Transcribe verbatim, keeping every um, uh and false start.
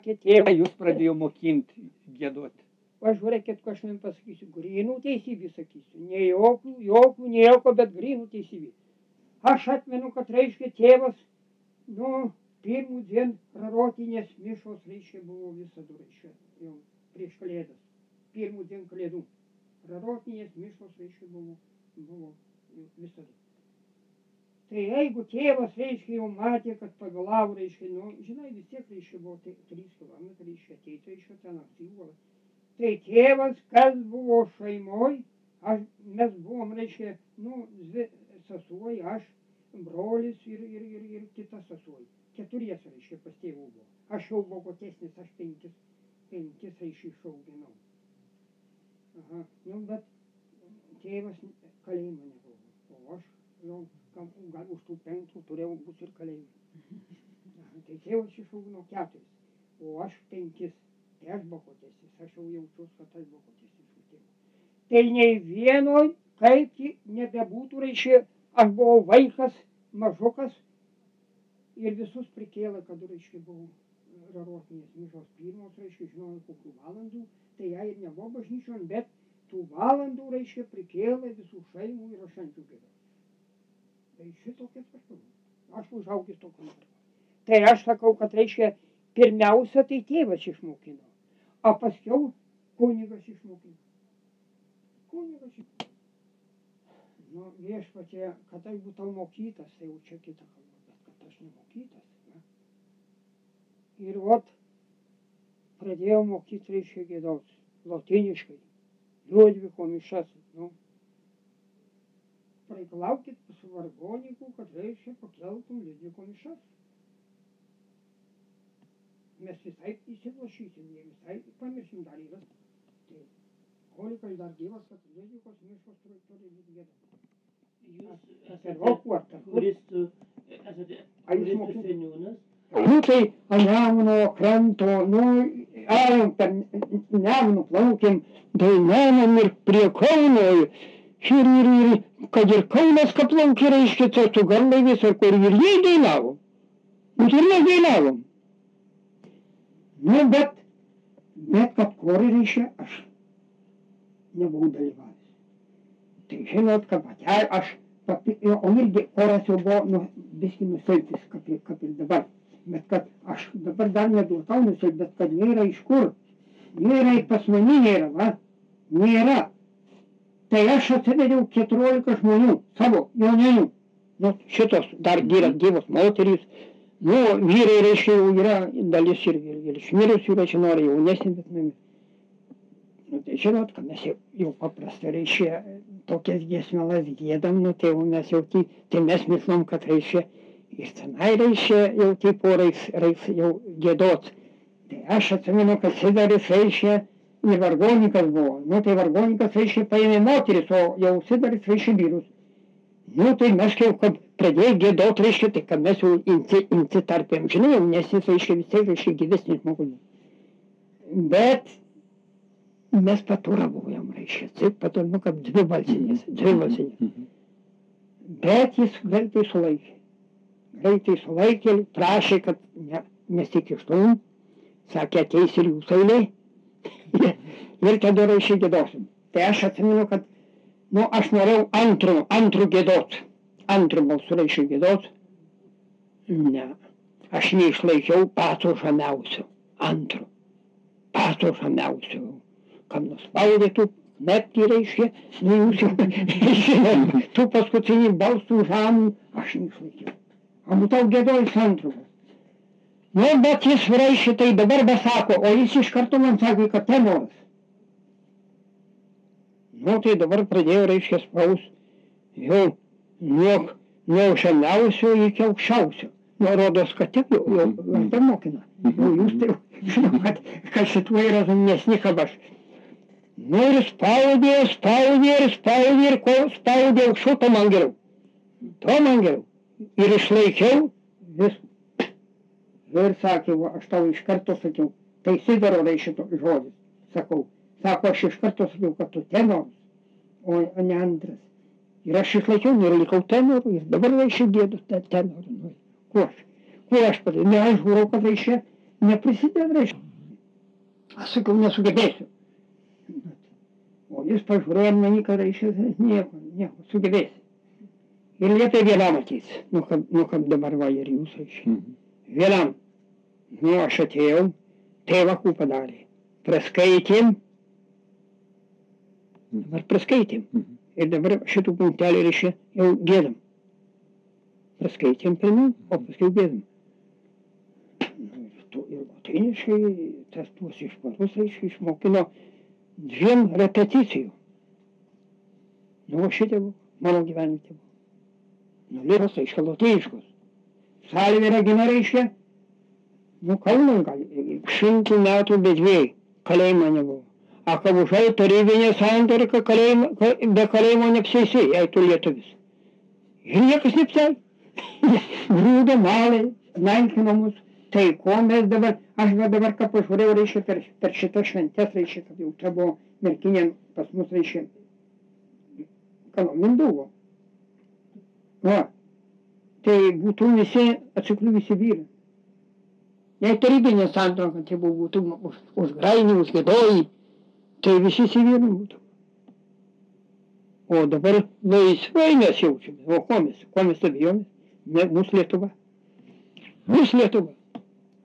Tėvą jūs pradėjo mokinti giedoti. Aš žiūrėkit, ką aš jums pasakysiu. Grynų teisybį sakysiu. Ne jokių, jokių, nieko, bet grynų teisybį. Aš atmenu, kad reiškia tėvas, nu, pirmų dien rarotinės mišos, reiškia, buvo visada, reiškia, jau prieš kalėdas. Pirmų dien kalėdų. Rarotinės mišos, reiškia, buvo, buvo visada. Tai jeigu tėvas, reiškia, jau matė, kad pavėlavo, reiškia, nu, žinai, vis tiek, reiškia, buvo tai, trys kilometrai, reiškia, ateiti, reiškia, ten apsiūla. Tai tėvas, kas buvo šeimoj, aš, mes buvom, reiškia, nu, dvi sesuoj, aš, brolis ir, ir, ir, ir kita sesuoj. Keturies, reiškia, pas tėvų buvo. Aš jau buvau kotesnis, aš penkis, penkis, reiškia, išauginau. Aha, nu, bet tėvas kalėjimo nebuvo, o aš jau, gal už tų penktų turėjau būti ir kalėjimo. Tai tėvas išaugino keturis, o aš penkis. Tai aš buvau kotesnis, aš jau jaučiuos, kad aš buvau kotesnis už tėvą. Tai nei vieno, kaip nebebūtų, reiškia, aš buvau vaikas, mažukas ir visus prikėlė, kad, reiškia, buvau rarotinės mišos pirmos, reiškia, žinojau, kokių valandų, tai jai ir nebuvo bažnyčion, bet tų valandų, reiškia, prikėlė visų šeimų ir aš ant jų gėdau. Tai šitokias aš buvau. Aš užaugęs tokiu metu. Tai aš sakau, kad, reiškia, pirmiausia, tai tėvas išmokino. O paskiau kunigas išmokino. Kunigas išmokino. Nu, viešpatie, kad aš būtų mokytas, tai jau čia kita kalba, bet kad aš nemokytas. Ne? Ir vat, pradėjau mokyti, reiškia, giedoti, lotyniškai, Liudviko mišas. Nu, reikalaukit pas vargonikų, kad, reiškia, pakeltum Liudviko mišas. Mes visai įsiblašysim, jie visai pamiršim dar yra. Tai kolikas dar gyvas, kad Liudvikos mišos turi būti giedama. Jūs esate turistų, esate turistų seniūnas? Nu tai ant Nemuno kranto, nu, ėjom per Nemuno plaukėm, dainavom ir prie Kauno. Ir, ir, ir, kad ir Kaunas kaplaukė, reiškia, tai su garlaiviais ar kur ir jie dainavom. Nu tai ir mes dainavom. Nu, bet, bet kad kori, reiškia, aš nebuvau dalyvavęs. Tai žinot, kad patel, aš, papi, o irgi koras jau buvo, nu, biski nusilpis, kaip, kaip ir dabar. Bet kad aš dabar dar neduotau nusilpis, bet kad nėra iš kur. Nėra ir pas mane nėra, va? Nėra. Tai aš atsivedžiau keturiolika žmonių, savo jaunėjų. Nu, šitos dar yra gyvos moterys. Nu, vyrai, reiškia, jau yra dalis ir, ir, ir išmirusių, reiškia, nori jaunesnį, bet mes. Nu, tai žinot, kad mes jau, jau paprastai, reiškia, tokias giesmelas giedam, nu, tai jau mes jau, tai, tai mes myslom, kad, reiškia, ir tenai, reiškia, jau tipo reiks, reiks jau giedot. Tai aš atsimenu, kad Sidaris, reiškia, ir vargonikas buvo. Nu, tai vargonikas, reiškia, paėmė moteris, o jau Sidaris, reiškia, vyrus. Nu, tai mes jau, kad pradėjai giedot, reiškia, tai kad mes jau inci, inci tarpėm, žinai, jau nes jis, reiškia, vis tiek, reiškia, gyvesnis žmogus. Bet mes paturavojam, reiškia, taip, patur, nu, kaip dvi balsinės, dvi balsinės. Bet jis greitai sulaikė. Greitai sulaikė, prašė, kad ne, nesikištum, sakė, ateis ir jūs eilė. Ir tada, reiškia, giedosim. Tai aš atsimenu, kad nu, aš norėjau antrų, antrų giedot. Antrų balsų reiškia giedot. Ne. Aš neišlaikiau pato žemiausio. Antrų. Pato žemiausio. Kam nuspaudėtų, netgi reiškia, nu jūs jau, žinot, tų paskutinį balsų žemų aš neišlaikiau. O būtau giedojus antrų. Nu, bet jis reiškia, tai dabar besako, o jis iš karto man sakė, kad tenoras. Nu, tai dabar pradėjo, reiškia, spaus jau nuo, nuo žemiausio iki aukščiausio. Nu, rodos, kad tik jau, jau, jau tai mokina. Jau jūs tai, žinau, kad, kad šitų yra nesni kaip aš. Nu, ir spaudė, spaudė, ir spaudė, ir kol spaudė aukščiau, to man geriau. To man geriau. Ir išlaikiau vis. Ir sakė, va, aš tau iš karto sakiau, tai Sidaro reiškia žodis, sakau. Sako, aš iš karto sakiau, kad tu tenoras, o ne antras. Ir aš išlaikiau, ir likau tenoru, ir dabar reiškia gėdu tenoru. Kuo aš? Kuo aš padėjau? Ne, aš žiūrėjau, kad reiškia, neprisideda, reiškia. Aš sakau, nesugebėsiu. O jis pažiūrėjo mane, kad reiškia, nieko, nieko, sugebėsi. Ir liepė vėliau matys, nu kaip, nu kaip dabar va ir jūs, reiškia. Vėliau, nu aš atėjau, tėvakų padarė. Praskaitėm, dabar praskaitėm. Ir dabar šitų punktelį reiškia jau gėdam. Praskaitėm pirmiau, o paskui gėdam. Ir lotyniškai, tas tuos išparus, reiškia, išmokino dviem repeticijų. Nu, o šitie buvo, mano gyvenime buvo. Nu, liros, reiškia, lotyniškos. Salvė Regina, reiškia, nu, Kaunas gali, šimtų metų be dviejų, kalėjimo nebuvo. A Kabušai tarybinė santvarka, be kalėjimo neapsėsi, jei tu lietuvis. Ir niekas neapsai. Grūdo malai, naikino mus. Tai ko mes dabar, aš dabar ką pažiūrėjau, reiškia, per, per šitas šventes, reiškia, kad jau čia buvo merkinė pas mus, reiškia, kano, Mindaugo. Va, tai būtų visi atsikliuvusi vyrai. Jei tarybinė santvarka, tai būtų už, už grainį, už gėdojį, tai visi vyrai būtų. O dabar laisvai mes jaučiamės. O ko mes? Ko mes abijomės? Mūsų Lietuva. Mūsų Lietuva.